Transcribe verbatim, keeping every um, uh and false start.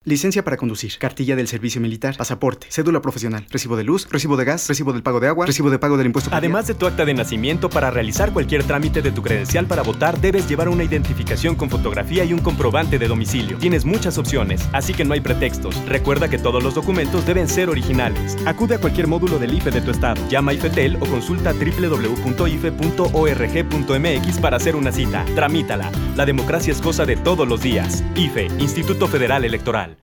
Licencia para conducir, cartilla del servicio militar, pasaporte, cédula profesional, recibo de luz, recibo de gas, recibo del pago de agua, recibo de pago del impuesto predial. Además de tu acta de nacimiento, para realizar cualquier trámite de tu credencial para votar, debes llevar una identificación con fotografía y un comprobante de domicilio. Tienes muchas opciones, así que no hay pretextos. Recuerda que todos los documentos deben ser originales. Acude a cualquier módulo del I F E de tu estado. Llama a IFETEL o consulta doble u doble u doble u punto i f e punto org punto m x para hacer una cita. Tramítala. La democracia es cosa de todos los días. I F E, Instituto Federal Electoral.